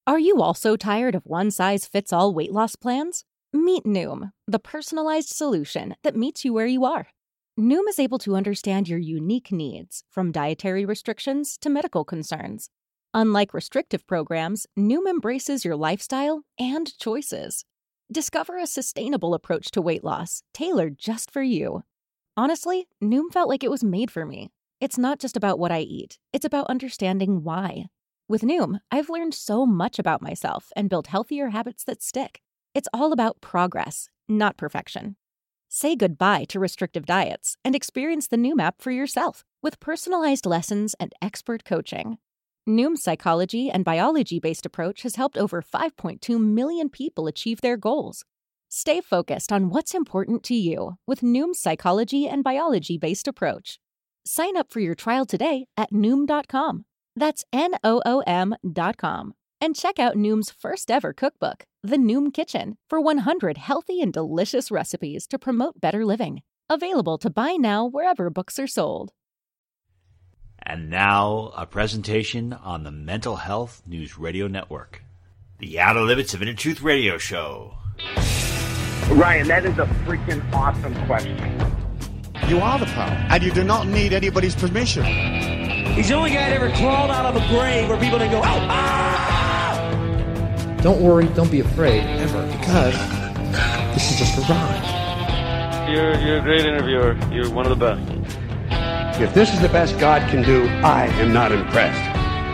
Are you also tired of one-size-fits-all weight loss plans? Meet Noom, the personalized solution that meets you where you are. Noom is able to understand your unique needs, from dietary restrictions to medical concerns. Unlike restrictive programs, Noom embraces your lifestyle and choices. Discover a sustainable approach to weight loss, tailored just for you. Honestly, Noom felt like it was made for me. It's not just about what I eat, it's about understanding why. With Noom, I've learned so much about myself and built healthier habits that stick. It's all about progress, not perfection. Say goodbye to restrictive diets and experience the Noom app for yourself with personalized lessons and expert coaching. Noom's psychology and biology-based approach has helped over 5.2 million people achieve their goals. Stay focused on what's important to you with Noom's psychology and biology-based approach. Sign up for your trial today at Noom.com. That's Noom.com. And check out Noom's first ever cookbook, The Noom Kitchen, for 100 healthy and delicious recipes to promote better living. Available to buy now wherever books are sold. And now, a presentation on the Mental Health News Radio Network. The Outer Limits of Inner Truth Radio Show. Ryan, that is a freaking awesome question. You are the power, and you do not need anybody's permission. He's the only guy that ever crawled out of a grave where people didn't go, oh, ah! Don't worry, don't be afraid, ever, because this is just a ride. You're a great interviewer. You're one of the best. If this is the best God can do, I am not impressed.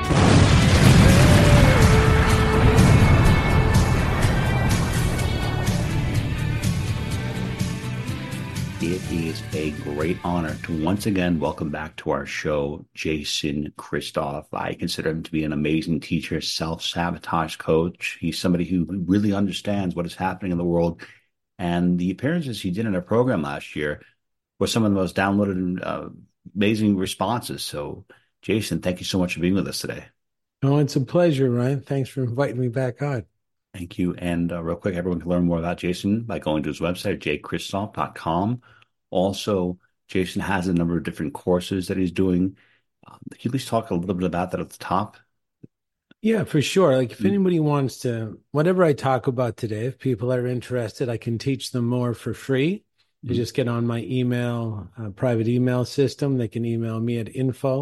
It is a great honor to once again welcome back to our show Jason Christoff. I consider him to be an amazing teacher, self-sabotage coach. He's somebody who really understands what is happening in the world. And the appearances he did in our program last year were some of the most downloaded and amazing responses. So, Jason, thank you so much for being with us today. Oh, it's a pleasure, Ryan. Thanks for inviting me back on. Thank you. And real quick, everyone can learn more about Jason by going to his website, jchristoff.com. Also, Jason has a number of different courses that he's doing. Can you at least talk a little bit about that at the top? Yeah, for sure. Like if anybody wants to, whatever I talk about today, if people are interested, I can teach them more for free. You just get on my email, private email system. They can email me at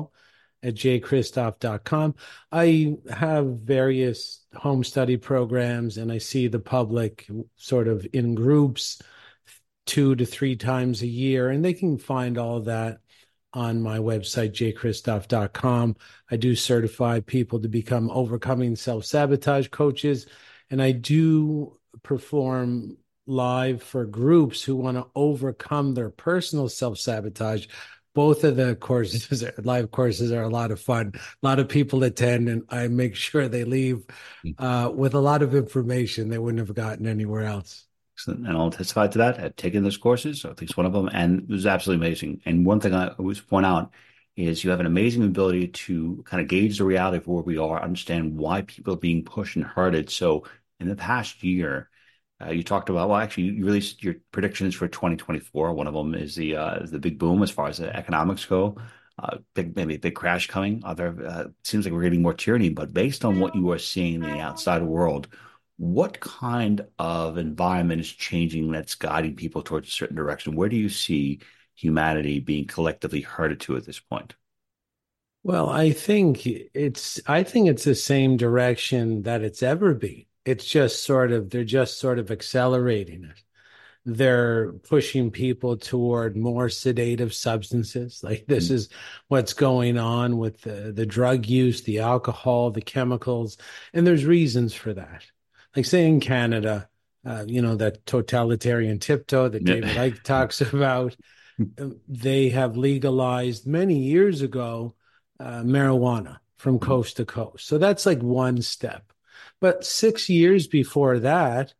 info@jchristoff.com. I have various home study programs, and I see the public sort of in groups 2 to 3 times a year, and they can find all of that on my website, jchristoff.com. I do certify people to become overcoming self-sabotage coaches, and I do perform live for groups who want to overcome their personal self-sabotage. Both of the courses, live courses, are a lot of fun. A lot of people attend, and I make sure they leave with a lot of information they wouldn't have gotten anywhere else. Excellent. And I'll testify to that. I've taken those courses, or at least one of them, and it was absolutely amazing. And one thing I always point out is you have an amazing ability to kind of gauge the reality of where we are, understand why people are being pushed and hurted. So in the past year, you talked about, well, actually, you released your predictions for 2024. One of them is the big boom as far as the economics go. Maybe a big crash coming. It seems like we're getting more tyranny. But based on what you are seeing in the outside world, what kind of environment is changing that's guiding people towards a certain direction? Where do you see humanity being collectively herded to at this point? Well, I think it's the same direction that it's ever been. It's just they're just sort of accelerating it. They're pushing people toward more sedative substances. Like this is what's going on with the drug use, the alcohol, the chemicals, and there's reasons for that. Like say in Canada, that totalitarian tiptoe that David Icke talks about, they have legalized many years ago marijuana from coast to coast. So that's like one step. But 6 years before that,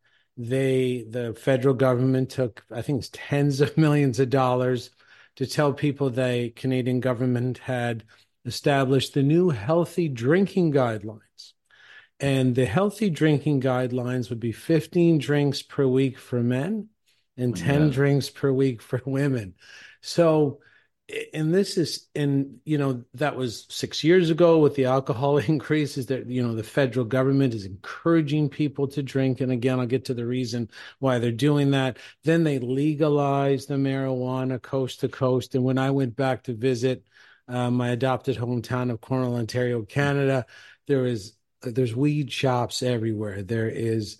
the federal government took, I think it's tens of millions of dollars to tell people the Canadian government had established the new healthy drinking guidelines. And the healthy drinking guidelines would be 15 drinks per week for men and 10 drinks per week for women. So and this is, and that was 6 years ago with the alcohol increases that, the federal government is encouraging people to drink. And again, I'll get to the reason why they're doing that. Then they legalized the marijuana coast to coast. And when I went back to visit my adopted hometown of Cornwall, Ontario, Canada, there's weed shops everywhere. There's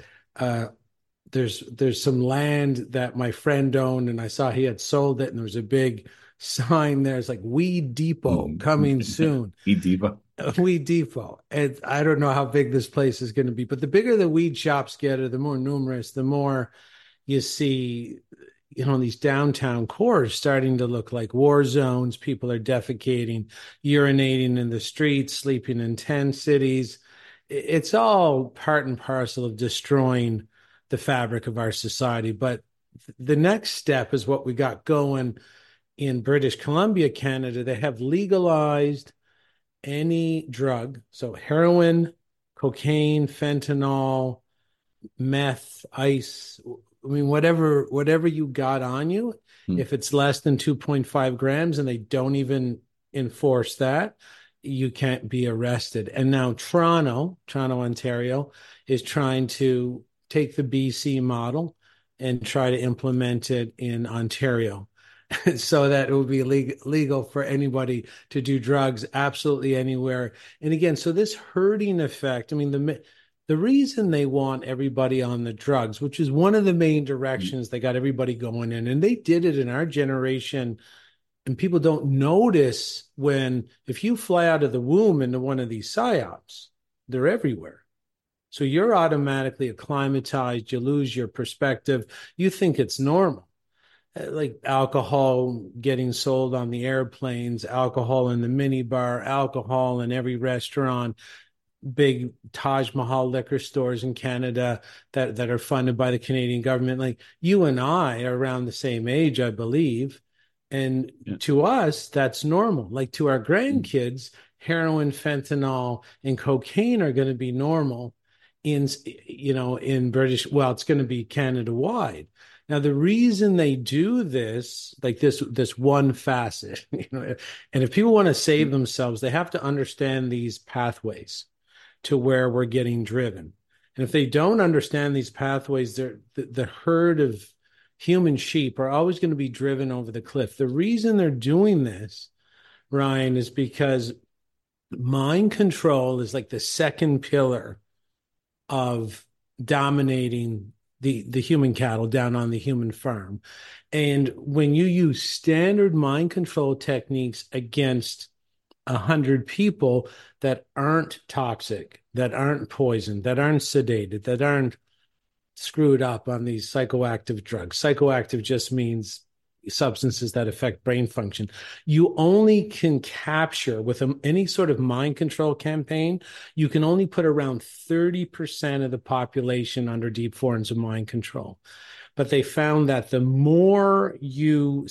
some land that my friend owned, and I saw he had sold it, and there was a big sign there. It's like Weed Depot coming soon. Weed Depot. Weed Depot. And I don't know how big this place is going to be, but the bigger the weed shops get, or the more numerous, the more you see, these downtown cores starting to look like war zones. People are defecating, urinating in the streets, sleeping in tent cities. It's all part and parcel of destroying the fabric of our society. But the next step is what we got going in British Columbia, Canada. They have legalized any drug. So heroin, cocaine, fentanyl, meth, ice, whatever you got on you, if it's less than 2.5 grams and they don't even enforce that, you can't be arrested. And now Toronto, Ontario, is trying to take the BC model and try to implement it in Ontario so that it will be legal for anybody to do drugs absolutely anywhere. And again, so this herding effect, the reason they want everybody on the drugs, which is one of the main directions they got everybody going in, and they did it in our generation, and people don't notice if you fly out of the womb into one of these psyops, they're everywhere. So you're automatically acclimatized. You lose your perspective. You think it's normal. Like alcohol getting sold on the airplanes, alcohol in the minibar, alcohol in every restaurant, big Taj Mahal liquor stores in Canada that are funded by the Canadian government. Like you and I are around the same age, I believe. And to us, that's normal. Like to our grandkids, heroin, fentanyl, and cocaine are going to be normal in British, it's going to be Canada wide. Now, the reason they do this, like this one facet, and if people want to save themselves, they have to understand these pathways to where we're getting driven. And if they don't understand these pathways, the herd of human sheep are always going to be driven over the cliff. The reason they're doing this, Ryan, is because mind control is like the second pillar of dominating the human cattle down on the human farm. And when you use standard mind control techniques against 100 people that aren't toxic, that aren't poisoned, that aren't sedated, that aren't screwed up on these psychoactive drugs. Psychoactive just means substances that affect brain function. You only can capture with any sort of mind control campaign, you can only put around 30% of the population under deep forms of mind control. But they found that the more you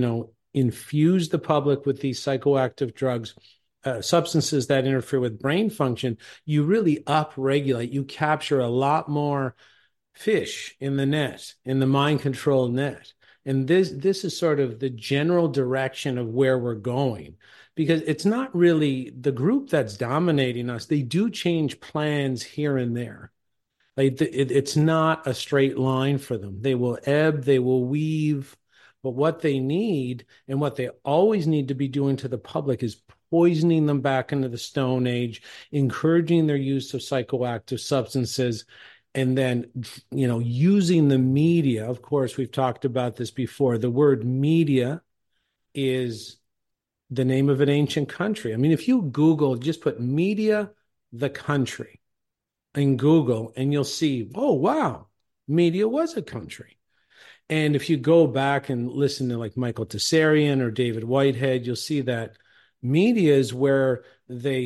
infuse the public with these psychoactive drugs, substances that interfere with brain function, you really upregulate. You capture a lot more fish in the net, in the mind control net. And this is sort of the general direction of where we're going, because it's not really the group that's dominating us. They do change plans here and there. Like it's not a straight line for them. They will ebb, they will weave, but what they need and what they always need to be doing to the public is poisoning them back into the Stone Age, encouraging their use of psychoactive substances, and then, using the media. Of course, we've talked about this before. The word media is the name of an ancient country. If you Google, just put media, the country, in Google, and you'll see, oh, wow, media was a country. And if you go back and listen to like Michael Tessarian or David Whitehead, you'll see that media is where they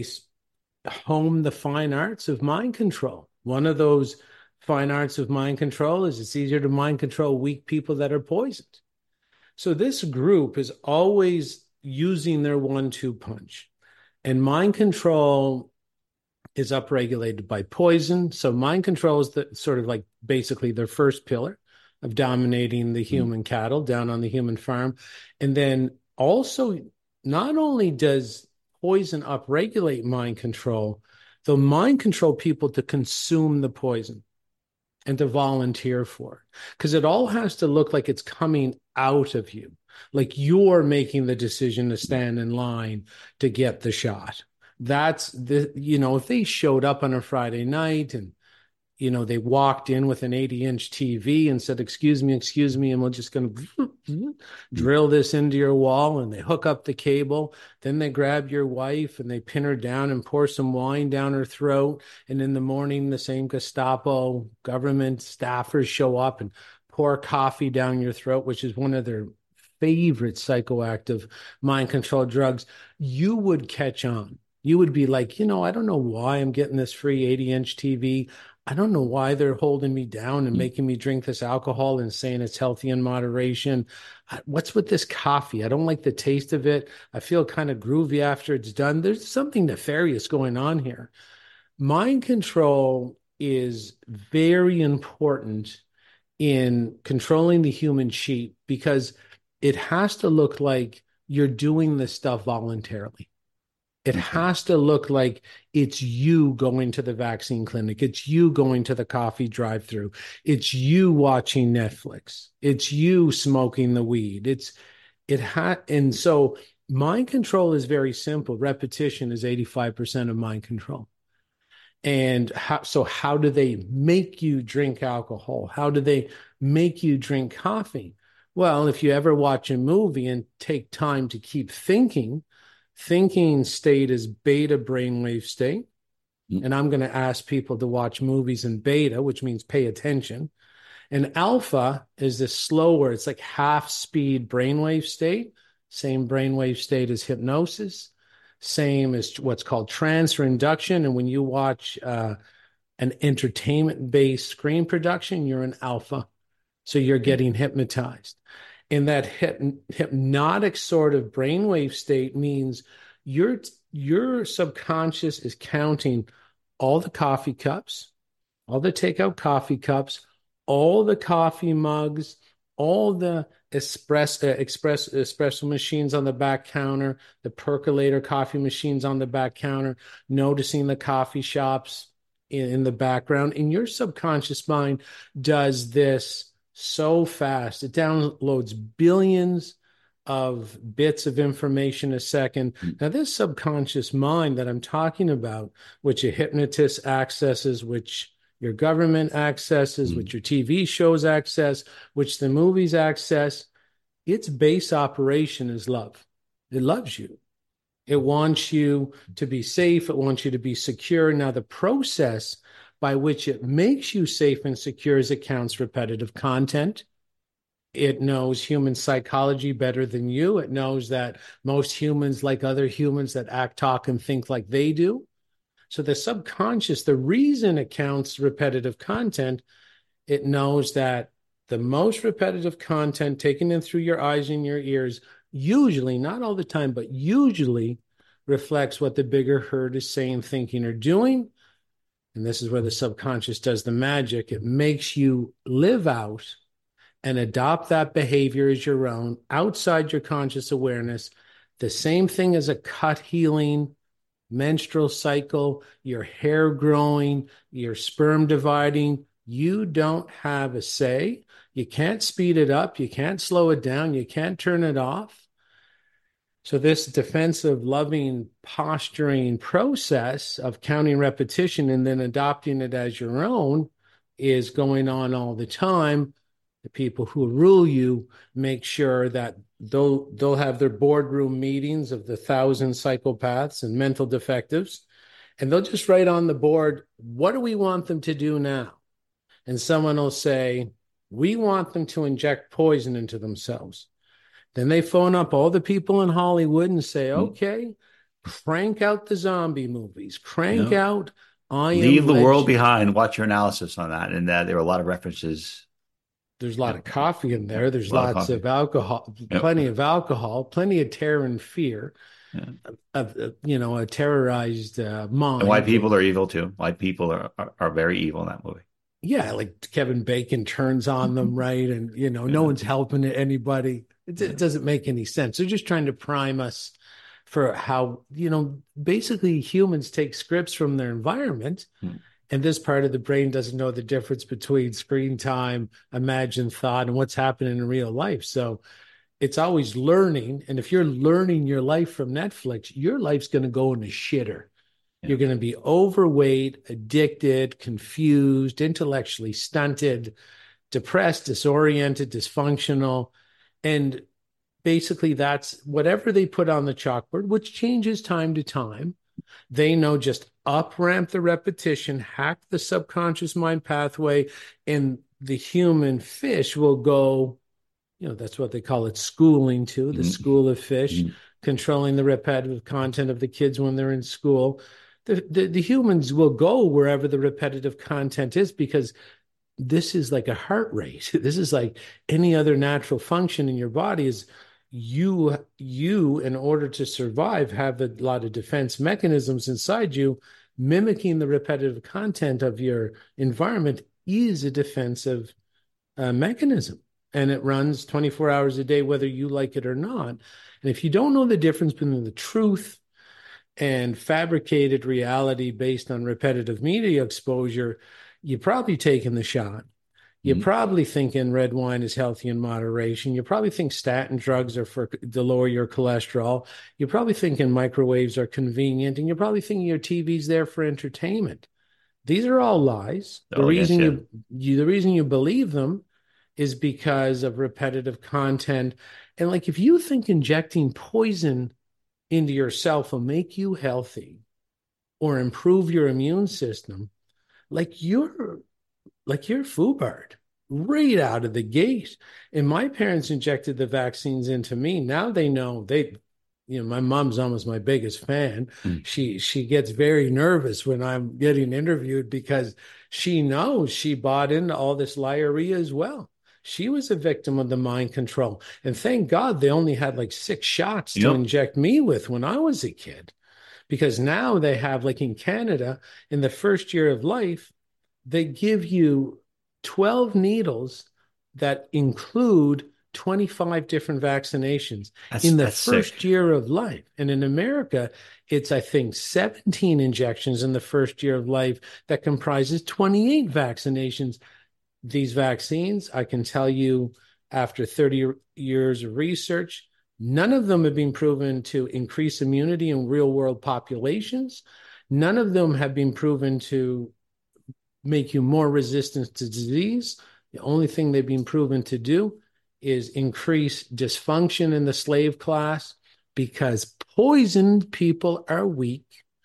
hone the fine arts of mind control. One of those fine arts of mind control is it's easier to mind control weak people that are poisoned. So this group is always using their 1-2 punch. And mind control is upregulated by poison. So mind control is the sort of like basically their first pillar of dominating the human cattle down on the human farm. And then also, not only does poison upregulate mind control, they'll mind control people to consume the poison and to volunteer for it. Because it all has to look like it's coming out of you, like you're making the decision to stand in line to get the shot. That's if they showed up on a Friday night and, they walked in with an 80-inch TV and said, excuse me, and we're just going to drill this into your wall, and they hook up the cable. Then they grab your wife and they pin her down and pour some wine down her throat. And in the morning, the same Gestapo government staffers show up and pour coffee down your throat, which is one of their favorite psychoactive mind control drugs. You would catch on. You would be like, I don't know why I'm getting this free 80-inch TV. I don't know why they're holding me down and making me drink this alcohol and saying it's healthy in moderation. What's with this coffee? I don't like the taste of it. I feel kind of groovy after it's done. There's something nefarious going on here. Mind control is very important in controlling the human sheep because it has to look like you're doing this stuff voluntarily. It has to look like it's you going to the vaccine clinic. It's you going to the coffee drive-thru. It's you watching Netflix. It's you smoking the weed. And so mind control is very simple. Repetition is 85% of mind control. And how do they make you drink alcohol? How do they make you drink coffee? Well, if you ever watch a movie and take time to keep thinking state is beta brainwave state. And I'm going to ask people to watch movies in beta, which means pay attention. And alpha is the slower, it's like half speed brainwave state, same brainwave state as hypnosis, same as what's called trance or induction. And when you watch an entertainment-based screen production, you're in alpha. So you're getting hypnotized. In that hypnotic sort of brainwave state means your subconscious is counting all the coffee cups, all the takeout coffee cups, all the coffee mugs, all the espresso machines on the back counter, the percolator coffee machines on the back counter, noticing the coffee shops in the background. And your subconscious mind does this so fast. It downloads billions of bits of information a second. Now, this subconscious mind that I'm talking about, which a hypnotist accesses, which your government accesses, which your TV shows access, which the movies access, its base operation is love. It loves you. It wants you to be safe. It wants you to be secure. Now, the process by which it makes you safe and secure is it counts repetitive content. It knows human psychology better than you. It knows that most humans, like other humans, that act, talk, and think like they do. So the subconscious, the reason it counts repetitive content, it knows that the most repetitive content taken in through your eyes and your ears, usually, not all the time, but usually reflects what the bigger herd is saying, thinking, or doing. And this is where the subconscious does the magic. It makes you live out and adopt that behavior as your own outside your conscious awareness. The same thing as a cut healing, menstrual cycle, your hair growing, your sperm dividing. You don't have a say. You can't speed it up. You can't slow it down. You can't turn it off. So this defensive, loving, posturing process of counting repetition and then adopting it as your own is going on all the time. The people who rule you make sure that they'll have their boardroom meetings of the 1,000 psychopaths and mental defectives, and they'll just write on the board, what do we want them to do now? And someone will say, we want them to inject poison into themselves. Then they phone up all the people in Hollywood and say, okay, crank out the zombie movies, crank out I Am Leave the Legend. World Behind. Watch your analysis on that. And there are a lot of references. There's a lot of coffee in there. There's lots of alcohol, plenty of alcohol, plenty of terror and fear, of a terrorized mind. And white people are evil too. White people are very evil in that movie. Yeah, like Kevin Bacon turns on them, right? And, no one's helping anybody. It doesn't make any sense. They're just trying to prime us for how, basically humans take scripts from their environment. And this part of the brain doesn't know the difference between screen time, imagined thought, and what's happening in real life. So it's always learning. And if you're learning your life from Netflix, your life's going to go in a shitter. Yeah. You're going to be overweight, addicted, confused, intellectually stunted, depressed, disoriented, dysfunctional. And basically that's whatever they put on the chalkboard, which changes time to time. They know just up ramp the repetition, hack the subconscious mind pathway, and the human fish will go, that's what they call it, schooling too, the school of fish, controlling the repetitive content of the kids when they're in school. The humans will go wherever the repetitive content is, because this is like a heart rate. This is like any other natural function in your body. Is you in order to survive have a lot of defense mechanisms inside you. Mimicking the repetitive content of your environment is a defensive mechanism, and it runs 24 hours a day whether you like it or not. And if you don't know the difference between the truth and fabricated reality based on repetitive media exposure, you're probably taking the shot. You're probably thinking red wine is healthy in moderation. You probably think statin drugs are to lower your cholesterol. You're probably thinking microwaves are convenient, and you're probably thinking your TV's there for entertainment. These are all lies. The reason you believe them is because of repetitive content. And like, if you think injecting poison into yourself will make you healthy or improve your immune system, you're FUBARD right out of the gate. And my parents injected the vaccines into me. Now they know my mom's almost my biggest fan. She gets very nervous when I'm getting interviewed, because she knows she bought into all this liarrhea as well. She was a victim of the mind control. And thank God they only had 6 shots to inject me with when I was a kid. Because now they have, in Canada, in the first year of life, they give you 12 needles that include 25 different vaccinations in the first year of life. And in America, it's, I think, 17 injections in the first year of life that comprises 28 vaccinations. These vaccines, I can tell you, after 30 years of research, none of them have been proven to increase immunity in real-world populations. None of them have been proven to make you more resistant to disease. The only thing they've been proven to do is increase dysfunction in the slave class, because poisoned people are weak.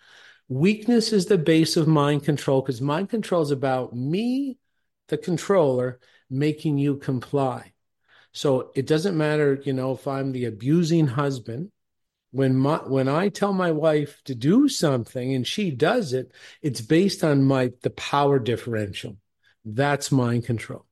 Weakness is the base of mind control, because mind control is about me, the controller, making you comply. So it doesn't matter, if I'm the abusing husband. When I tell my wife to do something and she does it, it's based on the power differential. That's mind control.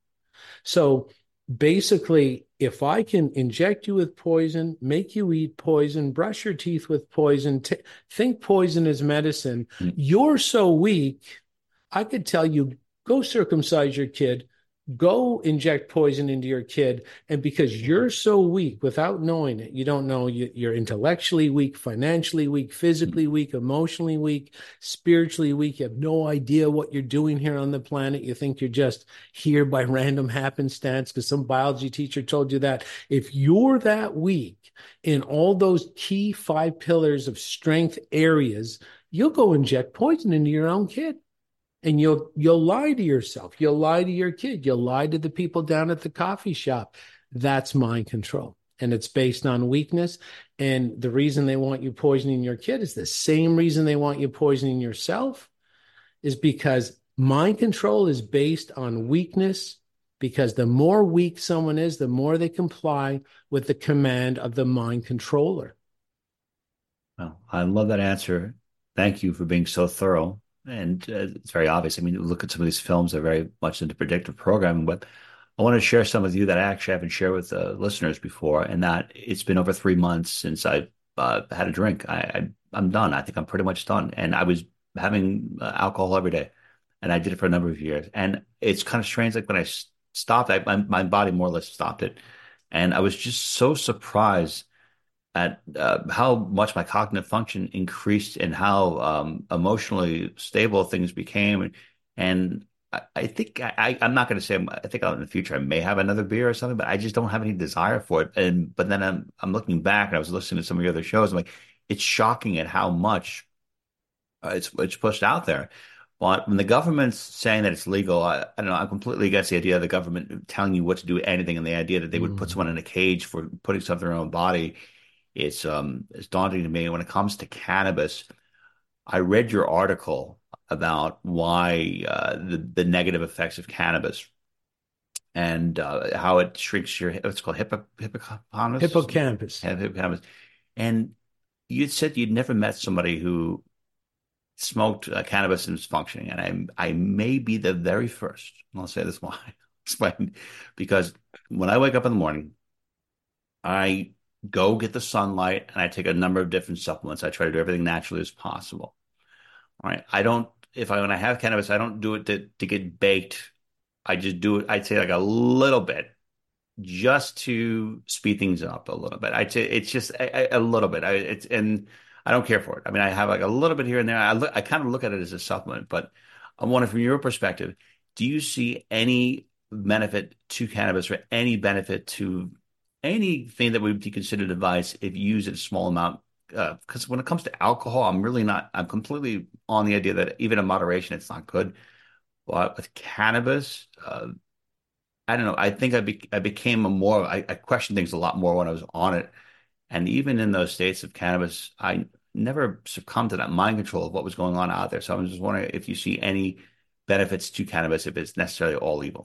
So basically, if I can inject you with poison, make you eat poison, brush your teeth with poison, think poison is medicine, you're so weak, I could tell you, go circumcise your kid, go inject poison into your kid. And because you're so weak without knowing it, you don't know you're intellectually weak, financially weak, physically weak, emotionally weak, spiritually weak. You have no idea what you're doing here on the planet. You think you're just here by random happenstance because some biology teacher told you that. If you're that weak in all those key 5 pillars of strength areas, you'll go inject poison into your own kid. And you'll lie to yourself. You'll lie to your kid. You'll lie to the people down at the coffee shop. That's mind control. And it's based on weakness. And the reason they want you poisoning your kid is the same reason they want you poisoning yourself, is because mind control is based on weakness, because the more weak someone is, the more they comply with the command of the mind controller. Well, I love that answer. Thank you for being so thorough. And it's very obvious. I mean, look at some of these films, they're very much into predictive programming, but I want to share some with you that I actually haven't shared with the listeners before, and that it's been over 3 months since I had a drink. I'm done. I think I'm pretty much done. And I was having alcohol every day, and I did it for a number of years. And it's kind of strange. Like when I stopped, my body more or less stopped it. And I was just so surprised at how much my cognitive function increased and how emotionally stable things became. And I think I'm not going to say I think in the future I may have another beer or something, but I just don't have any desire for it. But then I'm looking back and I was listening to some of your other shows. I'm like, it's shocking at how much it's pushed out there. But when the government's saying that it's legal, I don't know. I'm completely against the idea of the government telling you what to do anything, and the idea that they would put someone in a cage for putting something in their own body. It's daunting to me. When it comes to cannabis, I read your article about why the negative effects of cannabis and how it shrinks your what's called hippocampus. And you said you'd never met somebody who smoked cannabis and was functioning, and I may be the very first. And I'll say this why. Explain, because when I wake up in the morning, I go get the sunlight and I take a number of different supplements. I try to do everything naturally as possible. All right. I don't, when I have cannabis, I don't do it to get baked. I just do it, I'd say like a little bit just to speed things up a little bit. I'd say it's just a little bit. And I don't care for it. I mean, I have like a little bit here and there. I kind of look at it as a supplement, but I wonder from your perspective, do you see any benefit to cannabis or any benefit to anything that would be considered advice if you use it a small amount? Because when it comes to alcohol, I'm completely on the idea that even in moderation, it's not good. But with cannabis, I don't know. I think I became I questioned things a lot more when I was on it. And even in those states of cannabis, I never succumbed to that mind control of what was going on out there. So I'm just wondering if you see any benefits to cannabis, if it's necessarily all evil.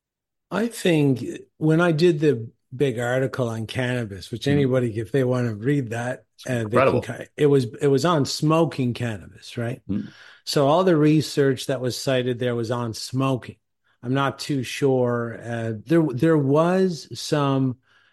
I think when I did the big article on cannabis, which anybody, if they want to read that, it was on smoking cannabis, right? So all the research that was cited there was on smoking. I'm not too sure. There was some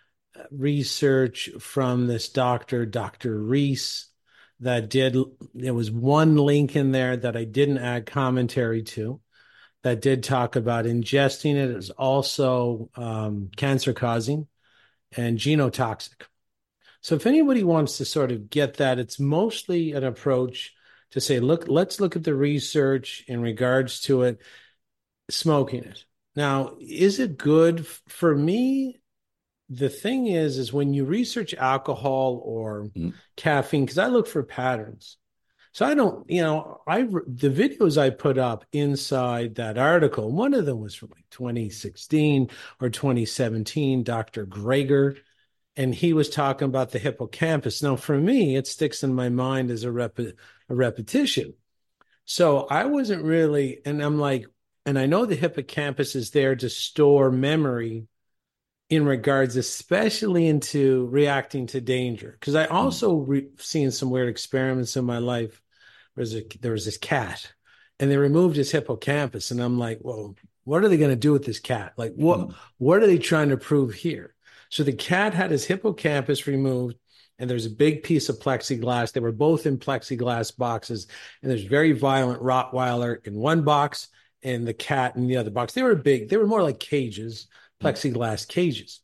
research from this Dr. Reese that there was one link in there that I didn't add commentary to that did talk about ingesting it. It was also cancer causing and genotoxic. So if anybody wants to sort of get that, it's mostly an approach to say, let's look at the research in regards to it, smoking it. Now, is it good? For me, the thing is when you research alcohol or caffeine, because I look for patterns. So I don't, the videos I put up inside that article, one of them was from like 2016 or 2017, Dr. Greger, and he was talking about the hippocampus. Now, for me, it sticks in my mind as a repetition. So I wasn't really, and I'm like, and I know the hippocampus is there to store memory in regards, especially into reacting to danger. Because I also seen some weird experiments in my life. There was this cat, and they removed his hippocampus, and I'm like, well, what are they going to do with this cat? Like, what are they trying to prove here? So the cat had his hippocampus removed, and there's a big piece of plexiglass. They were both in plexiglass boxes, and there's very violent Rottweiler in one box and the cat in the other box. They were big. They were more like cages, plexiglass cages.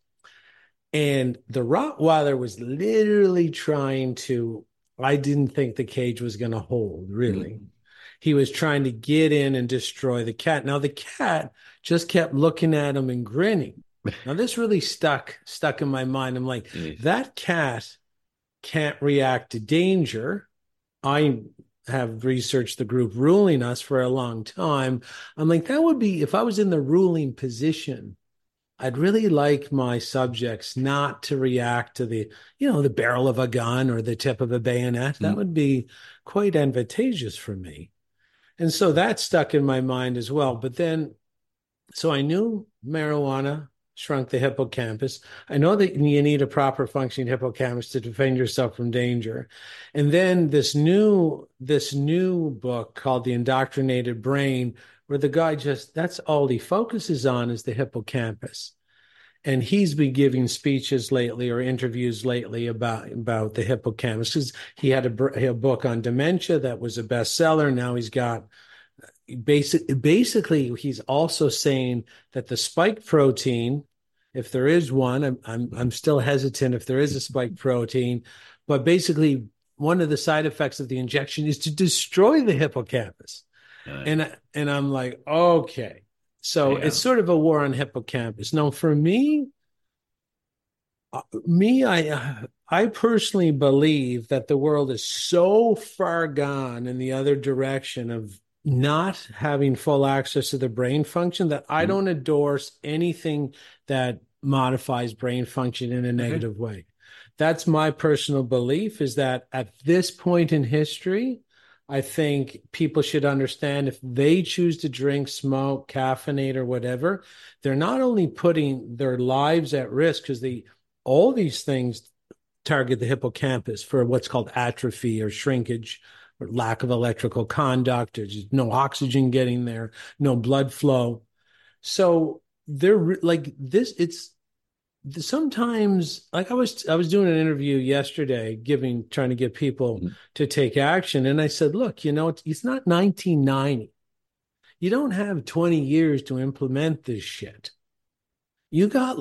And the Rottweiler was literally trying to, I didn't think the cage was going to hold, really. He was trying to get in and destroy the cat. Now, the cat just kept looking at him and grinning. Now, this really stuck in my mind. I'm like, that cat can't react to danger. I have researched the group ruling us for a long time. I'm like, that would be, if I was in the ruling position, I'd really like my subjects not to react to the barrel of a gun or the tip of a bayonet. That would be quite advantageous for me. And so that stuck in my mind as well. But then, so I knew marijuana shrunk the hippocampus. I know that you need a proper functioning hippocampus to defend yourself from danger. And then this new book called The Indoctrinated Brain, where the guy that's all he focuses on is the hippocampus. And he's been giving speeches lately or interviews lately about the hippocampus, because he had a book on dementia that was a bestseller. Now he's got basically he's also saying that the spike protein if there is one. I'm still hesitant if there is a spike protein, but basically one of the side effects of the injection is to destroy the hippocampus. And I'm like, okay. So it's sort of a war on hippocampus. Now, for me, I personally believe that the world is so far gone in the other direction of not having full access to the brain function that I don't endorse anything that modifies brain function in a negative way. That's my personal belief, is that at this point in history, I think people should understand if they choose to drink, smoke, caffeinate, or whatever, they're not only putting their lives at risk, because all these things target the hippocampus for what's called atrophy or shrinkage or lack of electrical conduct, or just no oxygen getting there, no blood flow. So they're like this. It's sometimes, like I was doing an interview yesterday, trying to get people to take action. And I said, look, it's not 1990. You don't have 20 years to implement this shit. You got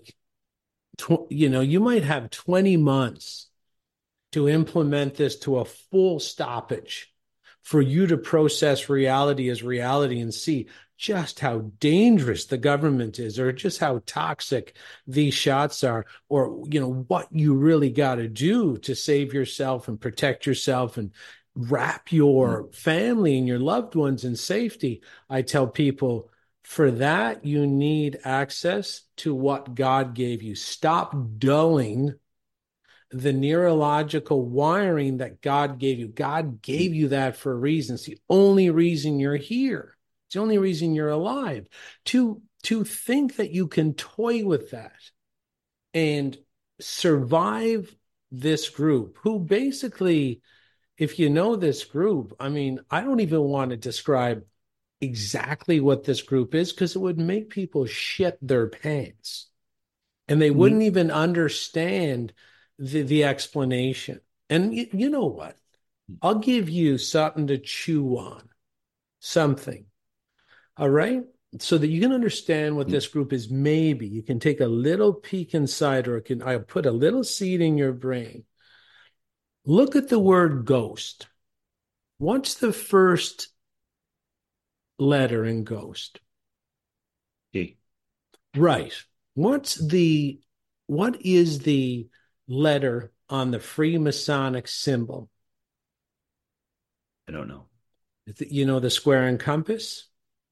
you might have 20 months to implement this to a full stoppage for you to process reality as reality and see just how dangerous the government is, or just how toxic these shots are, or, what you really got to do to save yourself and protect yourself and wrap your family and your loved ones in safety. I tell people, for that, you need access to what God gave you. Stop dulling the neurological wiring that God gave you. God gave you that for a reason. It's the only reason you're here. It's the only reason you're alive. To think that you can toy with that and survive this group, who basically, if you know this group, I mean, I don't even want to describe exactly what this group is, because it would make people shit their pants and they wouldn't even understand the explanation. And you know what? I'll give you something to chew on, something. All right? So that you can understand what this group is. Maybe you can take a little peek inside, or I'll put a little seed in your brain. Look at the word ghost. What's the first letter in ghost? G. Right. What is the letter on the Freemasonic symbol? I don't know. The square and compass?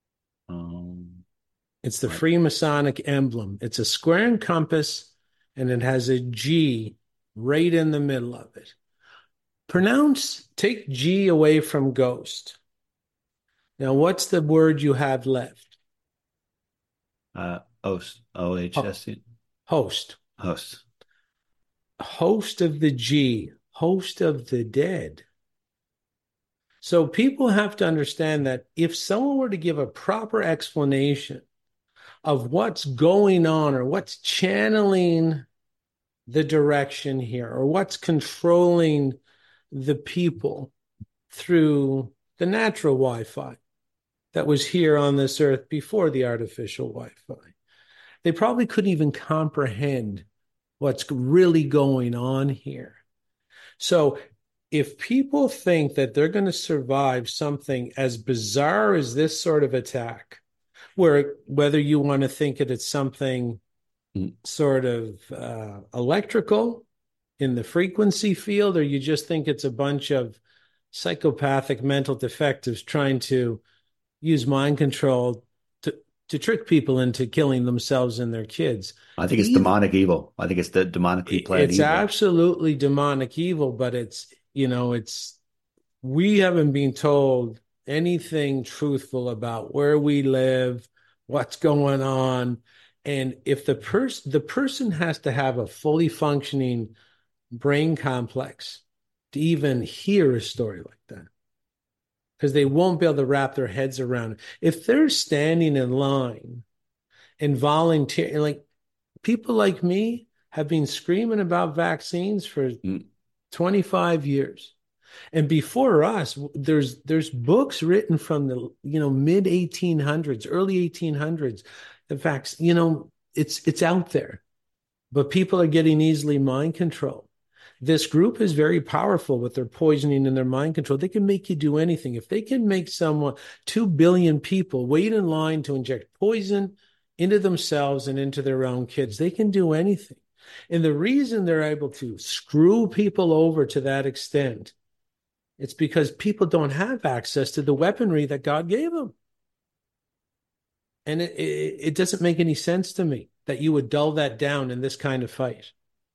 It's the Freemasonic emblem. It's a square and compass, and it has a G right in the middle of it. Take G away from ghost. Now, what's the word you have left? Host. O-H-S-T. Host. Host. Host of the G. Host of the dead. So people have to understand that if someone were to give a proper explanation of what's going on, or what's channeling the direction here, or what's controlling the people through the natural Wi-Fi that was here on this earth before the artificial Wi-Fi, they probably couldn't even comprehend what's really going on here. So if people think that they're going to survive something as bizarre as this sort of attack, whether you want to think it's something sort of electrical in the frequency field, or you just think it's a bunch of psychopathic mental defectives trying to use mind control to trick people into killing themselves and their kids. I think it's demonic evil. I think it's the demonically planned evil. It's absolutely demonic evil, but we haven't been told anything truthful about where we live, what's going on. And if the person has to have a fully functioning brain complex to even hear a story like that, because they won't be able to wrap their heads around it. If they're standing in line and volunteering, like people like me have been screaming about vaccines for 25 years. And before us, there's books written from the mid 1800s, early 1800s. The it's out there, but people are getting easily mind controlled. This group is very powerful with their poisoning and their mind control. They can make you do anything. If they can make 2 billion people wait in line to inject poison into themselves and into their own kids, they can do anything. And the reason they're able to screw people over to that extent, it's because people don't have access to the weaponry that God gave them. And it doesn't make any sense to me that you would dull that down in this kind of fight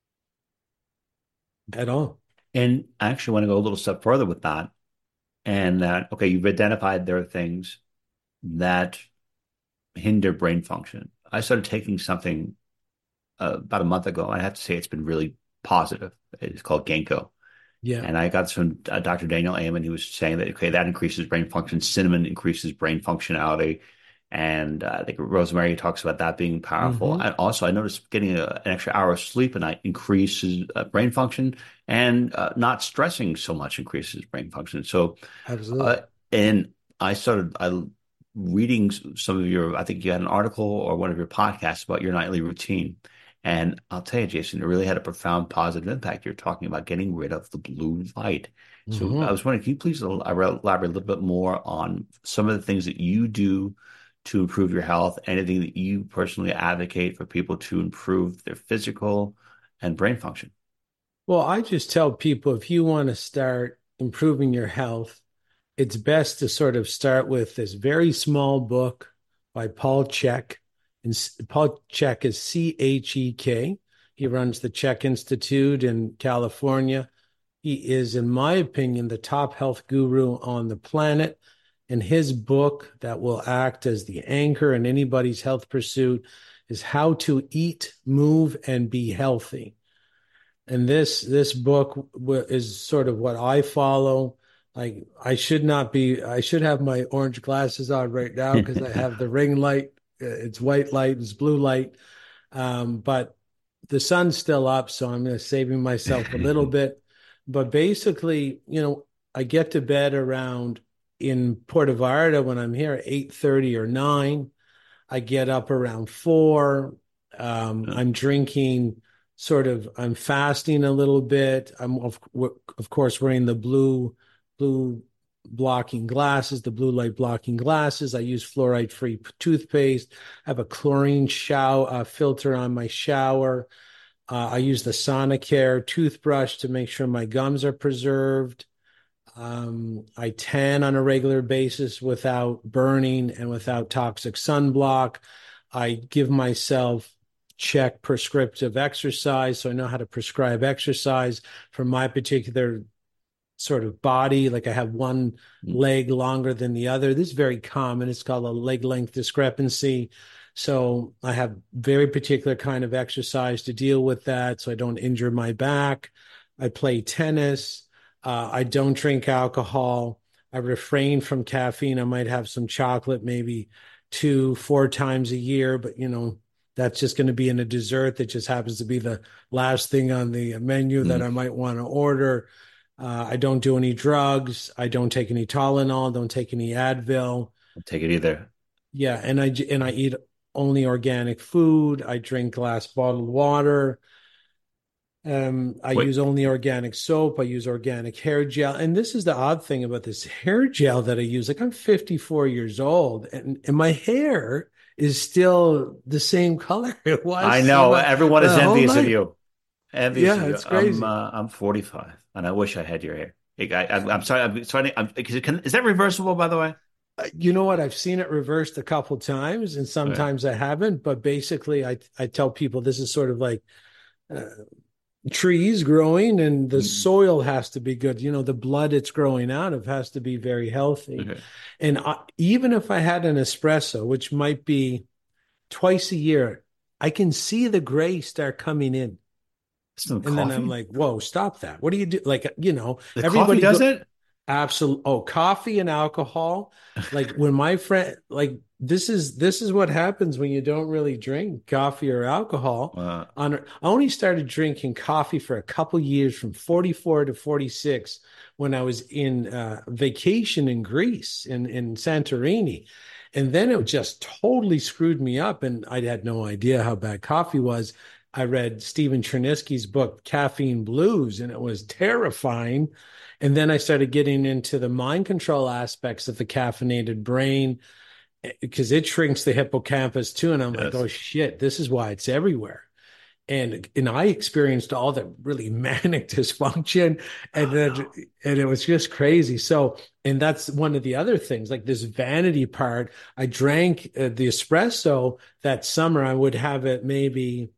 at all. And I actually want to go a little step further with that. And that, okay, you've identified there are things that hinder brain function. I started taking something about a month ago. I have to say it's been really positive. It's called Ginkgo. Yeah. And I got this from Dr. Daniel Amen. He was saying that, okay, that increases brain function. Cinnamon increases brain functionality. And I think Rosemary talks about that being powerful. Mm-hmm. And also, I noticed getting an extra hour of sleep a night increases brain function, and not stressing so much increases brain function. So, absolutely. And I started reading some of your, I think you had an article or one of your podcasts about your nightly routine. And I'll tell you, Jason, it really had a profound positive impact. You're talking about getting rid of the blue light. So Mm-hmm. I was wondering, can you please elaborate a little bit more on some of the things that you do to improve your health, anything that you personally advocate for people to improve their physical and brain function? Well, I just tell people, if you want to start improving your health, it's best to sort of start with this very small book by Paul Chek. And Paul Chek is Chek. He runs the Chek Institute in California. He is, in my opinion, the top health guru on the planet. And his book that will act as the anchor in anybody's health pursuit is How to Eat, Move, and Be Healthy. And this book is sort of what I follow. Like, I should have my orange glasses on right now because I have the ring light. It's white light, it's blue light. But the sun's still up, so I'm saving myself a little bit. But basically, I get to bed around, in Puerto Vallarta, when I'm here, 8:30 or 9. I get up around 4. I'm drinking I'm fasting a little bit. I'm of course wearing the blue blocking glasses, the blue light blocking glasses. I use fluoride-free toothpaste. I have a chlorine filter on my shower. I use the Sonicare toothbrush to make sure my gums are preserved. I tan on a regular basis without burning and without toxic sunblock. I give myself Chek prescriptive exercise, so I know how to prescribe exercise for my particular sort of body. Like, I have one leg longer than the other. This is very common. It's called a leg length discrepancy. So I have very particular kind of exercise to deal with that so I don't injure my back. I play tennis. I don't drink alcohol. I refrain from caffeine. I might have some chocolate maybe 2-4 times a year, but that's just going to be in a dessert that just happens to be the last thing on the menu that I might want to order. I don't do any drugs. I don't take any Tylenol. Don't take any Advil. Don't take it either. Yeah, and I eat only organic food. I drink glass bottled water. I use only organic soap. I use organic hair gel. And this is the odd thing about this hair gel that I use. Like, I'm 54 years old and my hair is still the same color it was. I know. Everyone is envious of you. It's crazy. I'm 45 and I wish I had your hair. I'm sorry. Is that reversible, by the way? You know what? I've seen it reversed a couple times and sometimes I haven't. But basically, I tell people this is sort of like trees growing, and the soil has to be good. The blood it's growing out of has to be very healthy. Okay. And even if I had an espresso, which might be twice a year, I can see the gray start coming in. And then I'm like, whoa, stop that. What do you do? Like, everybody does it? Absolutely. Oh, coffee and alcohol. Like, when my friend, like, this is what happens when you don't really drink coffee or alcohol. I only started drinking coffee for a couple years, from 44 to 46, when I was in vacation in Greece, in Santorini. And then it just totally screwed me up. And I had no idea how bad coffee was. I read Stephen Chernisky's book, Caffeine Blues, and it was terrifying. And then I started getting into the mind control aspects of the caffeinated brain because it shrinks the hippocampus too. And I'm like, oh shit, this is why it's everywhere. And I experienced all the really manic dysfunction, and it was just crazy. So, and that's one of the other things, like this vanity part. I drank the espresso that summer. I would have it maybe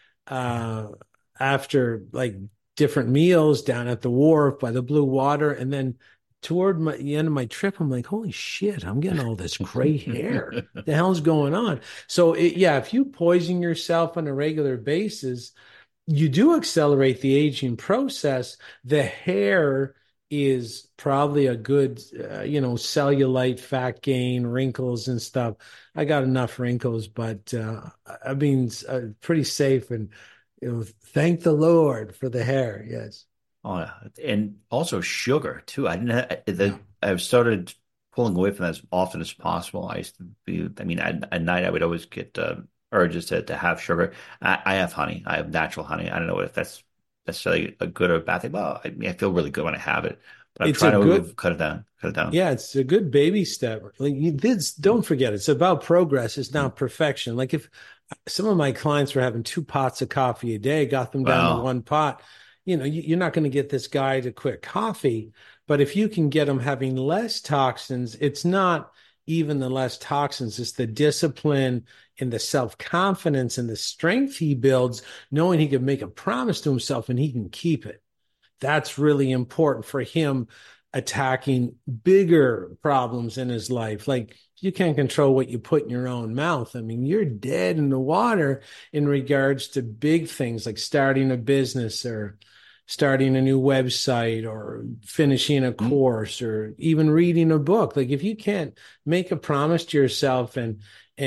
after like different meals down at the wharf by the blue water, and then toward the end of my trip, I'm like, holy shit, I'm getting all this gray hair. The hell's going on? So if you poison yourself on a regular basis, you do accelerate the aging process. The hair is probably a good, cellulite, fat gain, wrinkles and stuff. I got enough wrinkles, but I mean, pretty safe. And thank the Lord for the hair. Yes. Oh, yeah. And also sugar too. I've started pulling away from that as often as possible. I used to be, at night I would always get urges to have sugar. I have honey. I have natural honey. I don't know if that's necessarily a good or bad thing. Well, I feel really good when I have it, but I'm trying to cut it down. Yeah, it's a good baby step. Like don't forget, it's about progress. It's not perfection. Like if some of my clients were having 2 pots of coffee a day, got them down to 1 pot. You're not going to get this guy to quit coffee, but if you can get him having less toxins, it's not even the less toxins, it's the discipline and the self-confidence and the strength he builds, knowing he can make a promise to himself and he can keep it. That's really important for him attacking bigger problems in his life. Like, you can't control what you put in your own mouth. I mean, you're dead in the water in regards to big things like starting a business or starting a new website or finishing a course or even reading a book. Like, if you can't make a promise to yourself and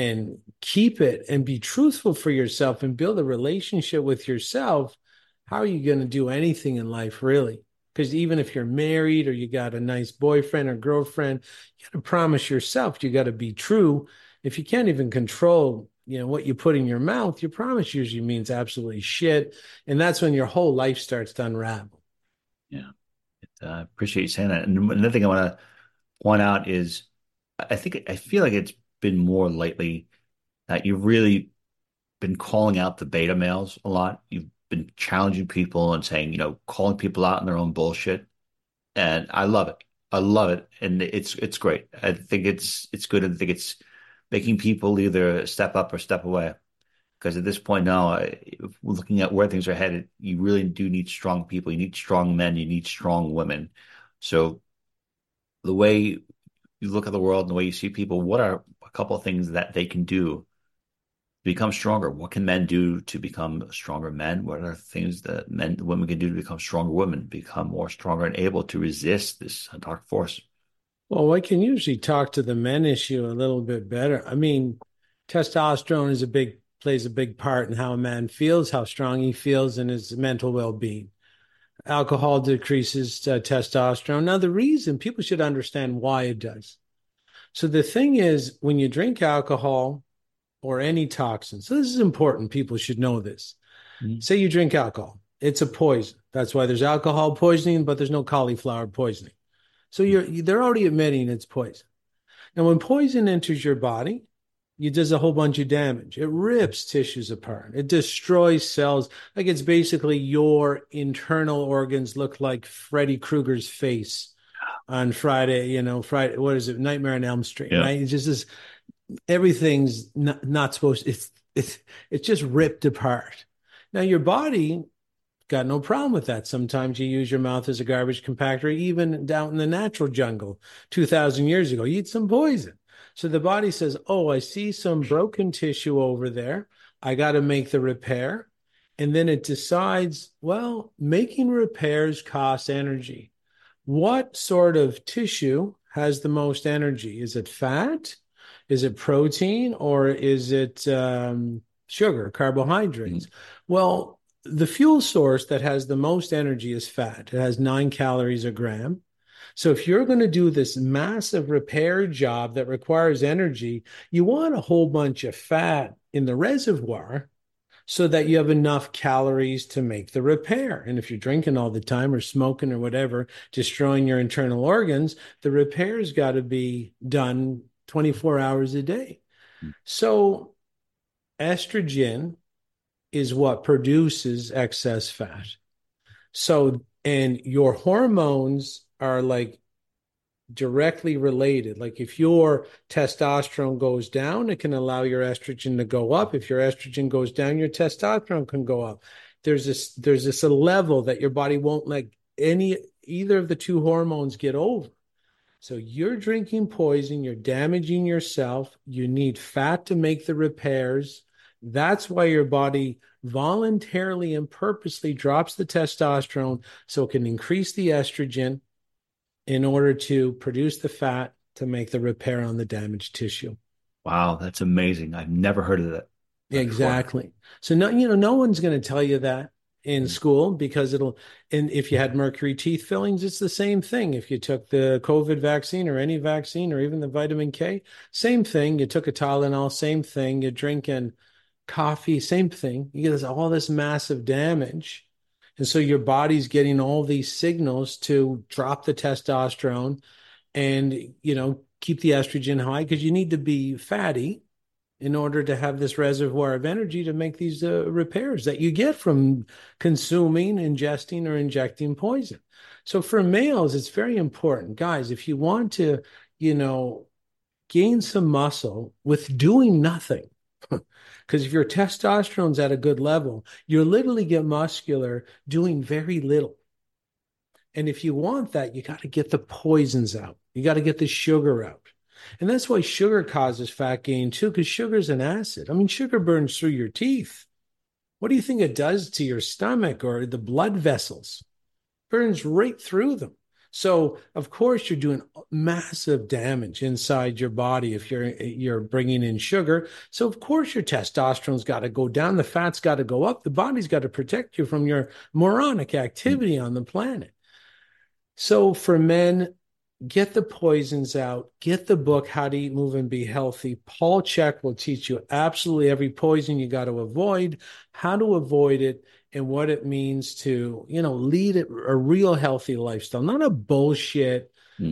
keep it and be truthful for yourself and build a relationship with yourself, how are you going to do anything in life, really? Because even if you're married or you got a nice boyfriend or girlfriend, you got to promise yourself, you got to be true. If you can't even control, what you put in your mouth, your promise usually means absolutely shit. And that's when your whole life starts to unravel. Yeah. I appreciate you saying that. And another thing I want to point out is I feel like it's been more lately that you've really been calling out the beta males a lot. You've been challenging people and saying, calling people out on their own bullshit. And I love it. And it's great. I think it's good. I think it's making people either step up or step away. Because at this point now, if we're looking at where things are headed, you really do need strong people. You need strong men. You need strong women. So the way you look at the world and the way you see people, what are a couple of things that they can do become stronger? What can men do to become stronger men? What are things that women can do to become stronger women, become more stronger and able to resist this dark force? Well, I can usually talk to the men issue a little bit better. I mean, testosterone plays a big part in how a man feels, how strong he feels, and his mental well-being. Alcohol decreases testosterone. Now, the reason, people should understand why it does. So the thing is, when you drink alcohol or any toxin, so this is important, people should know this. Say you drink alcohol, it's a poison. That's why there's alcohol poisoning, but there's no cauliflower poisoning. So they're already admitting it's poison. Now, when poison enters your body, it does a whole bunch of damage. It rips tissues apart. It destroys cells. Like, it's basically your internal organs look like Freddy Krueger's face on Friday, what is it? Nightmare on Elm Street, right? It's just this, everything's not supposed to, it's just ripped apart. Now, your body got no problem with that. Sometimes you use your mouth as a garbage compactor, even down in the natural jungle 2,000 years ago. You eat some poison. So the body says, oh, I see some broken tissue over there. I got to make the repair. And then it decides, well, making repairs costs energy. What sort of tissue has the most energy? Is it fat? Is it protein? Or is it sugar, carbohydrates? Well, the fuel source that has the most energy is fat. It has 9 calories a gram. So if you're going to do this massive repair job that requires energy, you want a whole bunch of fat in the reservoir so that you have enough calories to make the repair. And if you're drinking all the time or smoking or whatever, destroying your internal organs, the repair's got to be done 24 hours a day. So estrogen is what produces excess fat. So, and your hormones are like directly related. Like if your testosterone goes down, it can allow your estrogen to go up. If your estrogen goes down, your testosterone can go up. There's this a level that your body won't let either of the two hormones get over. So you're drinking poison, you're damaging yourself, you need fat to make the repairs. That's why your body voluntarily and purposely drops the testosterone so it can increase the estrogen in order to produce the fat to make the repair on the damaged tissue. Wow, that's amazing. I've never heard of that. Exactly. So no one's going to tell you that in school because and if you had mercury teeth fillings, it's the same thing. If you took the COVID vaccine or any vaccine or even the vitamin K, same thing. You took a Tylenol, same thing. You're drinking coffee, same thing. You get all this massive damage. And so your body's getting all these signals to drop the testosterone and, keep the estrogen high because you need to be fatty in order to have this reservoir of energy to make these repairs that you get from consuming, ingesting, or injecting poison. So for males, it's very important. Guys, if you want to, gain some muscle with doing nothing, because if your testosterone's at a good level, you'll literally get muscular doing very little. And if you want that, you got to get the poisons out. You got to get the sugar out. And that's why sugar causes fat gain too, because sugar's an acid. I mean, sugar burns through your teeth. What do you think it does to your stomach or the blood vessels? Burns right through them. So, of course, you're doing massive damage inside your body if you're bringing in sugar. So, of course, your testosterone's got to go down. The fat's got to go up. The body's got to protect you from your moronic activity on the planet. So, for men, get the poisons out. Get the book, How to Eat, Move, and Be Healthy. Paul Chek will teach you absolutely every poison you got to avoid, how to avoid it, and what it means to, lead a real healthy lifestyle, not a bullshit,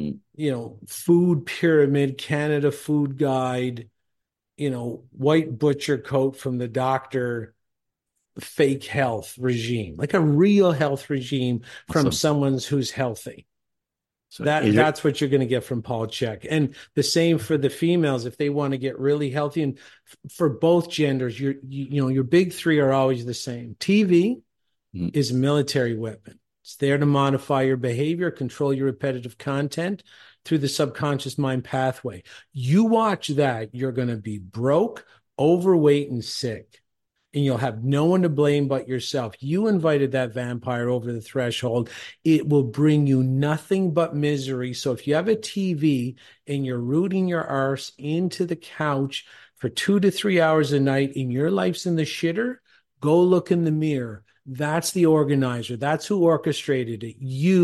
food pyramid, Canada Food Guide, white butcher coat from the doctor, fake health regime, like a real health regime from someone who's healthy. So that's what you're going to get from Paul Chek. And the same for the females if they want to get really healthy. And for both genders, your big three are always the same. TV is a military weapon. It's there to modify your behavior, control your repetitive content through the subconscious mind pathway. You watch that, you're going to be broke, overweight, and sick. And you'll have no one to blame but yourself. You invited that vampire over the threshold. It will bring you nothing but misery. So if you have a TV and you're rooting your arse into the couch for 2 to 3 hours a night and your life's in the shitter, go look in the mirror. That's the organizer. That's who orchestrated it.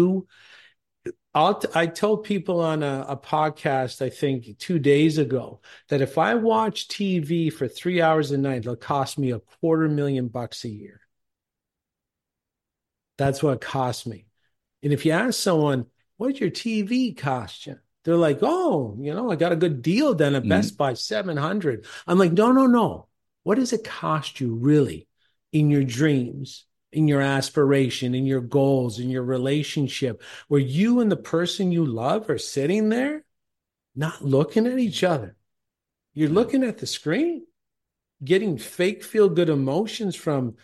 I told people on a podcast, I think 2 days ago, that if I watch TV for 3 hours a night, it'll cost me $250,000 a year. That's what it cost me. And if you ask someone, what'd your TV cost you? They're like, oh, I got a good deal done at Best Buy, $700. I'm like, no. What does it cost you really in your dreams, in your aspiration, in your goals, in your relationship, where you and the person you love are sitting there, not looking at each other? You're looking at the screen, getting fake feel-good emotions from,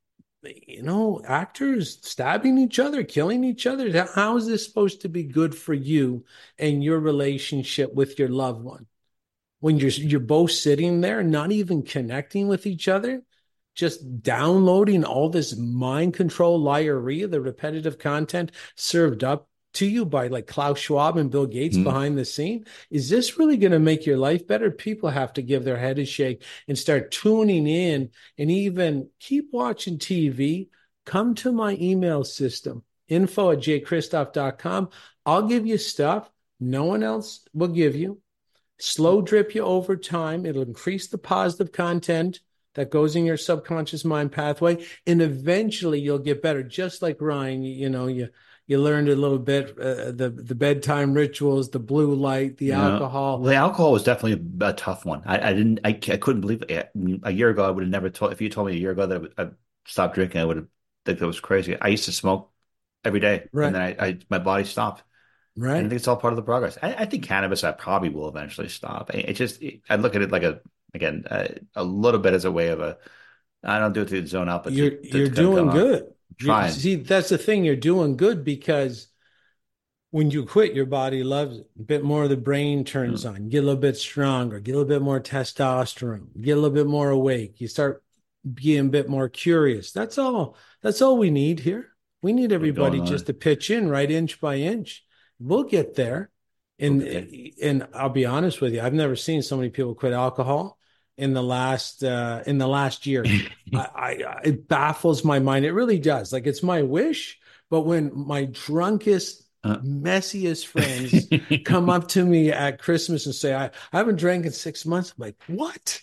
actors stabbing each other, killing each other. How is this supposed to be good for you and your relationship with your loved one? When you're both sitting there, not even connecting with each other, just downloading all this mind control liarrhea, the repetitive content served up to you by like Klaus Schwab and Bill Gates behind the scene. Is this really going to make your life better? People have to give their head a shake and start tuning in and even keep watching TV. Come to my email system, info@jchristoff.com. I'll give you stuff no one else will give you. Slow drip you over time. It'll increase the positive content that goes in your subconscious mind pathway, and eventually you'll get better. Just like Ryan, you learned a little bit the bedtime rituals, the blue light, the alcohol. The alcohol was definitely a tough one. I couldn't believe it. A year ago, I would have never told. If you told me a year ago that I stopped drinking, I would have think that was crazy. I used to smoke every day, right. And then my body stopped. Right. And I think it's all part of the progress. I think cannabis, I probably will eventually stop. I look at it like a little bit as a way of I don't do it to zone out, but you're doing good. Trying. See, that's the thing. You're doing good because when you quit, your body loves it. A bit more of the brain turns on. You get a little bit stronger, get a little bit more testosterone, get a little bit more awake. You start being a bit more curious. That's all we need here. We need everybody just to pitch in right inch by inch. We'll get there. And I'll be honest with you, I've never seen so many people quit alcohol in the last year. It baffles my mind. It really does. Like, it's my wish, but when my drunkest, messiest friends come up to me at Christmas and say, I haven't drank in 6 months, I'm like, what?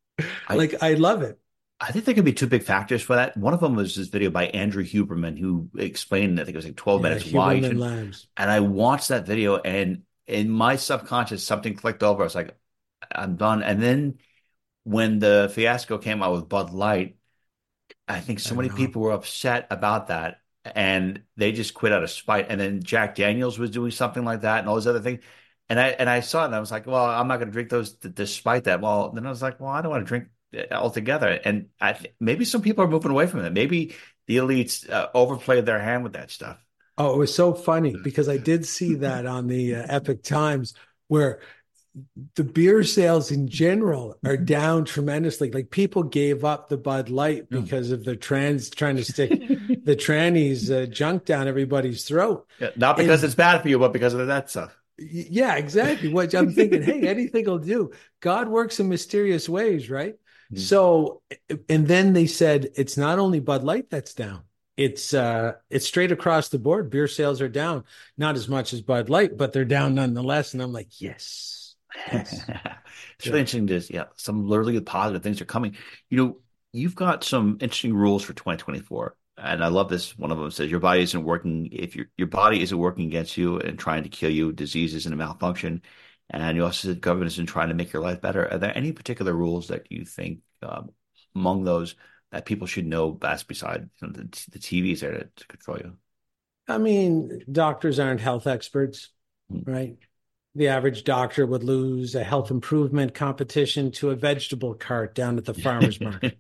I love it. I think there could be two big factors for that. One of them was this video by Andrew Huberman, who explained, I think it was like 12 minutes why. And I watched that video, and in my subconscious, something clicked over. I was like, I'm done. And then when the fiasco came out with Bud Light, I think so many people were upset about that, and they just quit out of spite. And then Jack Daniels was doing something like that, and all those other things. And I saw it, and I was like, well, I'm not going to drink those despite that. Well, then I was like, well, I don't want to drink altogether. And maybe some people are moving away from it. Maybe the elites overplayed their hand with that stuff. Oh, it was so funny because I did see that on the Epic Times, where the beer sales in general are down tremendously. Like, people gave up the Bud Light because of the trying to stick the trannies junk down everybody's throat. Yeah, not because it's bad for you, but because of that stuff. Yeah, exactly. What I'm thinking, hey, anything will do. God works in mysterious ways, right? Mm-hmm. So, and then they said it's not only Bud Light that's down. It's straight across the board. Beer sales are down, not as much as Bud Light, but they're down nonetheless. And I'm like, yes. It's really interesting. Some really positive things are coming. You've got some interesting rules for 2024. And I love this. One of them says your body isn't working. If your body isn't working against you and trying to kill you, disease isn't a malfunction. And you also said government isn't trying to make your life better. Are there any particular rules that you think among those that people should know best beside the TVs there to control you? I mean, doctors aren't health experts, right? The average doctor would lose a health improvement competition to a vegetable cart down at the farmer's market.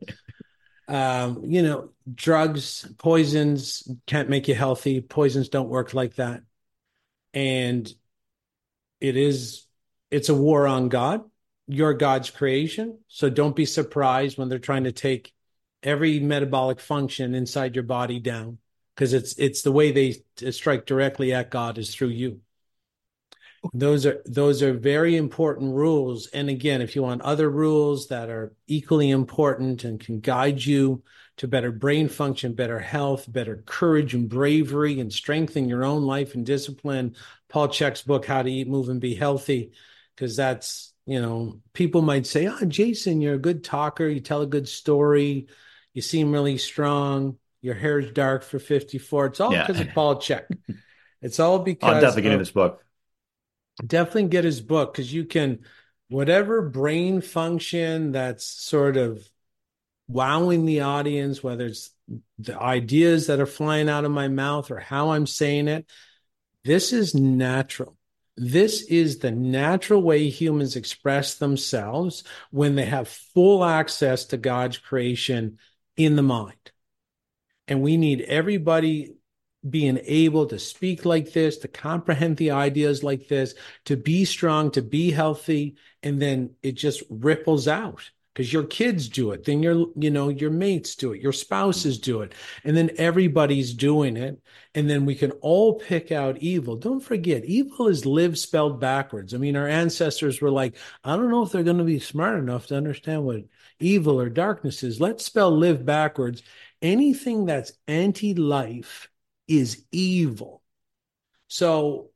Drugs, poisons can't make you healthy. Poisons don't work like that. And it's a war on God. You're God's creation. So don't be surprised when they're trying to take every metabolic function inside your body down, because it's the way they strike directly at God is through you. Those are very important rules. And again, if you want other rules that are equally important and can guide you to better brain function, better health, better courage and bravery, and strengthen your own life and discipline, Paul Chek's book, How to Eat, Move, and Be Healthy, because that's, people might say, Jason, you're a good talker. You tell a good story. You seem really strong. Your hair is dark for 54. It's all because of Paul Chek. It's all because I'm definitely getting this book. Definitely get his book, because you can, whatever brain function that's sort of wowing the audience, whether it's the ideas that are flying out of my mouth or how I'm saying it, this is natural. This is the natural way humans express themselves when they have full access to God's creation in the mind. And we need everybody being able to speak like this, to comprehend the ideas like this, to be strong, to be healthy, and then it just ripples out, because your kids do it, then your mates do it, your spouses do it, and then everybody's doing it, and then we can all pick out evil. Don't forget, evil is live spelled backwards. I mean, our ancestors were like, I don't know if they're going to be smart enough to understand what evil or darkness is. Let's spell live backwards. Anything that's anti-life is evil. So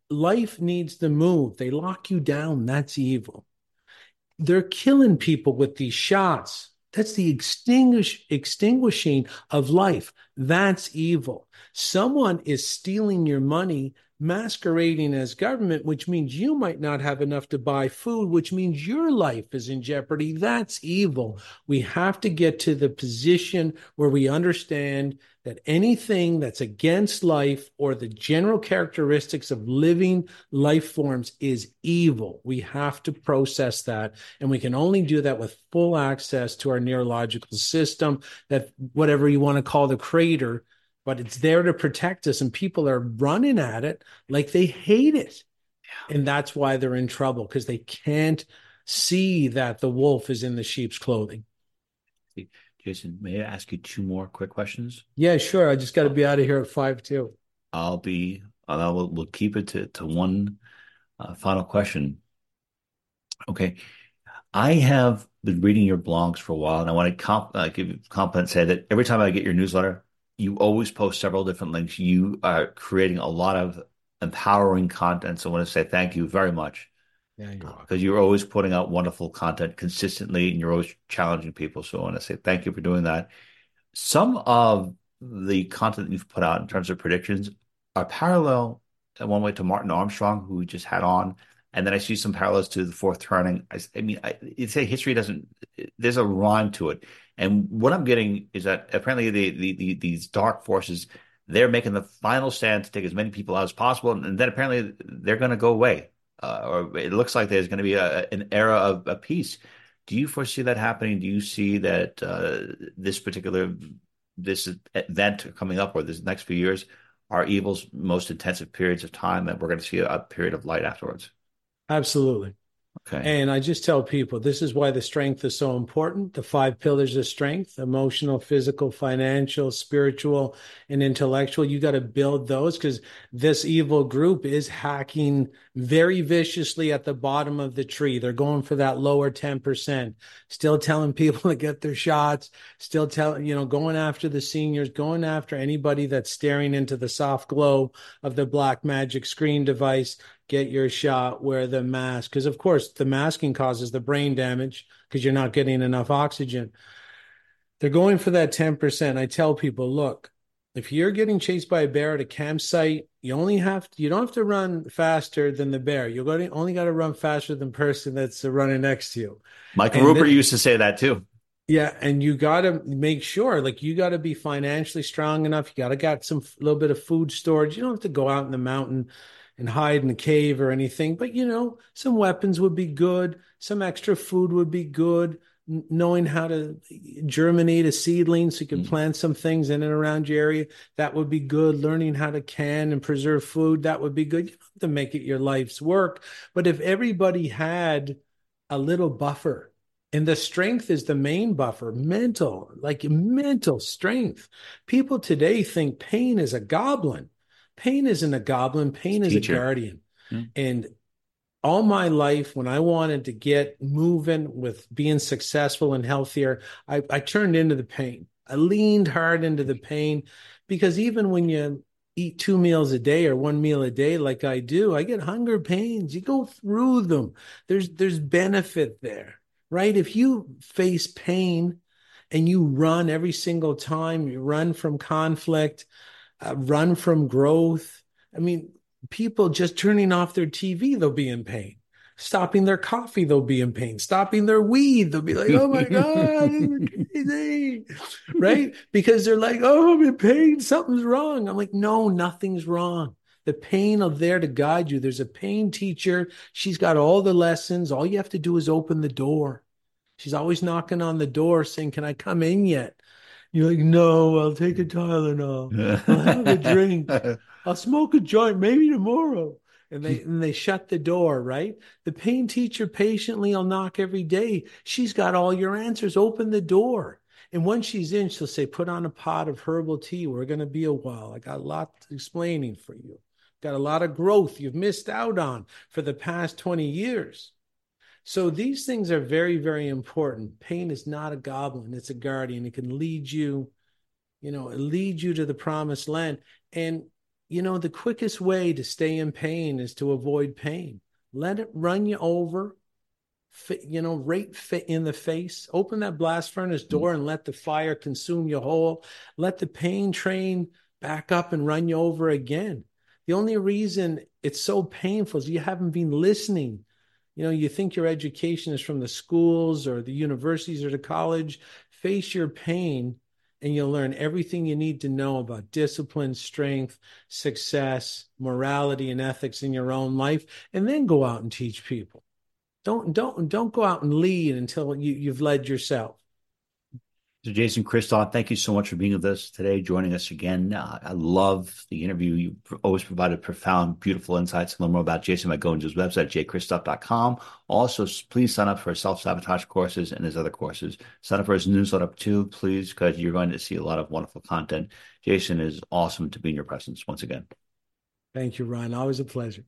life needs to move. They lock you down. That's evil. They're killing people with these shots. That's the extinguishing of life. That's evil. Someone is stealing your money, masquerading as government, which means you might not have enough to buy food, which means your life is in jeopardy. That's evil. We have to get to the position where we understand that anything that's against life or the general characteristics of living life forms is evil. We have to process that, and we can only do that with full access to our neurological system, that whatever you want to call the creator, but it's there to protect us, and people are running at it like they hate it. And that's why they're in trouble, because they can't see that the wolf is in the sheep's clothing. Jason, may I ask you 2 more quick questions? Yeah, sure. I just got to be out of here at 5 too. We'll keep it to one final question. Okay. I have been reading your blogs for a while, and I want to give you compliment, say that every time I get your newsletter, you always post several different links. You are creating a lot of empowering content. So I want to say thank you very much. Yeah, you're welcome. Because you're always putting out wonderful content consistently, and you're always challenging people. So I want to say thank you for doing that. Some of the content that you've put out in terms of predictions are parallel in one way to Martin Armstrong, who we just had on. And then I see some parallels to the fourth turning. You'd say history doesn't, there's a rhyme to it. And what I'm getting is that apparently these dark forces, they're making the final stand to take as many people out as possible. And then apparently they're going to go away. Or it looks like there's going to be an era of peace. Do you foresee that happening? Do you see that this event coming up, or this next few years, are evil's most intensive periods of time, that we're going to see a period of light afterwards? Absolutely. Okay. And I just tell people, this is why the strength is so important. The 5 pillars of strength: emotional, physical, financial, spiritual, and intellectual. You got to build those, because this evil group is hacking very viciously at the bottom of the tree. They're going for that lower 10%, still telling people to get their shots, still going after the seniors, going after anybody that's staring into the soft glow of the black magic screen device. Get your shot, wear the mask. Because, of course, the masking causes the brain damage because you're not getting enough oxygen. They're going for that 10%. I tell people, look, if you're getting chased by a bear at a campsite, you don't have to run faster than the bear. Only got to run faster than the person that's running next to you. Michael Rupert used to say that too. Yeah, and you got to make sure, you got to be financially strong enough. You got to got some little bit of food storage. You don't have to go out in the mountain and hide in a cave or anything, but some weapons would be good. Some extra food would be good. Knowing how to germinate a seedling so you can plant some things in and around your area, that would be good. Learning how to can and preserve food, that would be good. You don't have to make it your life's work. But if everybody had a little buffer, and the strength is the main buffer, mental strength. People today think pain is a goblin. Pain isn't a goblin. Pain is a guardian. And all my life, when I wanted to get moving with being successful and healthier, I turned into the pain. I leaned hard into the pain, because even when you eat 2 meals a day or 1 meal a day like I do, I get hunger pains. You go through them. There's benefit there, right? If you face pain and you run every single time, you run from conflict, run from growth. I mean, people just turning off their TV, they'll be in pain. Stopping their coffee, they'll be in pain. Stopping their weed, they'll be like, oh my God, it's crazy. Right? Because they're like, oh, I'm in pain. Something's wrong. I'm like, no, nothing's wrong. The pain is there to guide you. There's a pain teacher. She's got all the lessons. All you have to do is open the door. She's always knocking on the door saying, can I come in yet? You're like, no, I'll take a Tylenol. I'll have a drink. I'll smoke a joint, maybe tomorrow. And they shut the door, right? The pain teacher patiently will knock every day. She's got all your answers. Open the door. And once she's in, she'll say, put on a pot of herbal tea. We're going to be a while. I got a lot explaining for you. Got a lot of growth you've missed out on for the past 20 years. So these things are very, very important. Pain is not a goblin. It's a guardian. It can lead you, it leads you to the promised land. And the quickest way to stay in pain is to avoid pain. Let it run you over, right in the face. Open that blast furnace door and let the fire consume you whole. Let the pain train back up and run you over again. The only reason it's so painful is you haven't been listening. You think your education is from the schools or the universities or the college. Face your pain and you'll learn everything you need to know about discipline, strength, success, morality, and ethics in your own life, and then go out and teach people. Don't go out and lead until you've led yourself. So Jason Christoff, thank you so much for being with us today, joining us again. I love the interview. You always provided profound, beautiful insights. Learn more about Jason by going to his website, jchristoff.com. Also, please sign up for his self-sabotage courses and his other courses. Sign up for his newsletter too, please, because you're going to see a lot of wonderful content. Jason, is awesome to be in your presence once again. Thank you, Ryan. Always a pleasure.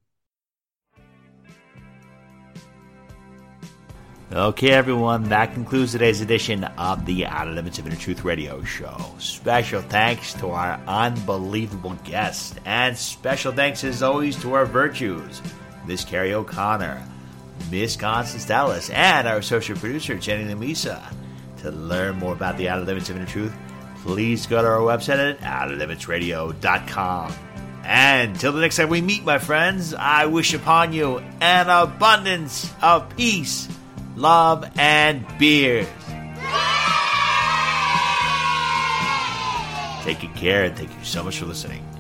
Okay, everyone, that concludes today's edition of the Outer Limits of Inner Truth Radio Show. Special thanks to our unbelievable guests, and special thanks, as always, to our virtues, Miss Carrie O'Connor, Miss Constance Dallas, and our associate producer, Jenny Lamisa. To learn more about the Outer Limits of Inner Truth, please go to our website at outerlimitsradio.com. And until the next time we meet, my friends, I wish upon you an abundance of peace, love, and beers. Take good care, and thank you so much for listening.